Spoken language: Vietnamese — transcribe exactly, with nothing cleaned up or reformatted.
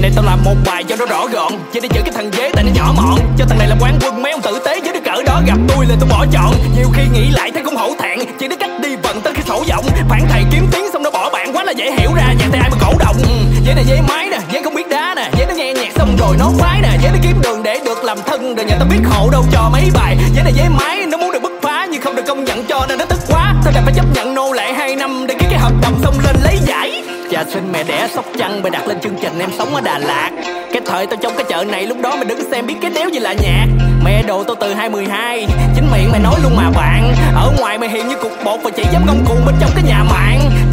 này tao làm một bài cho nó rõ gọn, chỉ để chữa cái thằng dế tại nó nhỏ mọn. Cho thằng này làm quán quân mấy ông tử tế với đứa cỡ đó gặp tôi là tôi bỏ chọn. Nhiều khi nghĩ lại thấy cũng hổ thẹn, chỉ biết cách đi vận tới khi sổ giọng. Phản thầy kiếm tiếng xong nó bỏ bạn quá là dễ hiểu ra nhạc thì ai mà cổ động. ừ. Dế này dế máy nè, dế không biết đá nè, dế nó nghe nhạc xong rồi nó khoái nè, dế nó kiếm đường để được làm thân rồi nhà tao biết hộ đâu cho mấy bài. Dế này dế máy nó muốn được bứt phá nhưng không được công nhận cho nên nó tức quá. Thôi đành phải chấp nhận nô lệ hai năm để ký cái hợp đồng xong lên lấy giải. Cha sinh mẹ đẻ Sóc Trăng mày đặt lên chương trình em sống ở Đà Lạt. Cái thời tao trong cái chợ này lúc đó mày đứng xem biết cái đéo gì là nhạc. Mẹ đồ tao từ hai mười hai, chính miệng mày nói luôn mà bạn. Ở ngoài mày hiền như cục bột và chỉ dám ngông cuồng bên trong cái nhà mạng.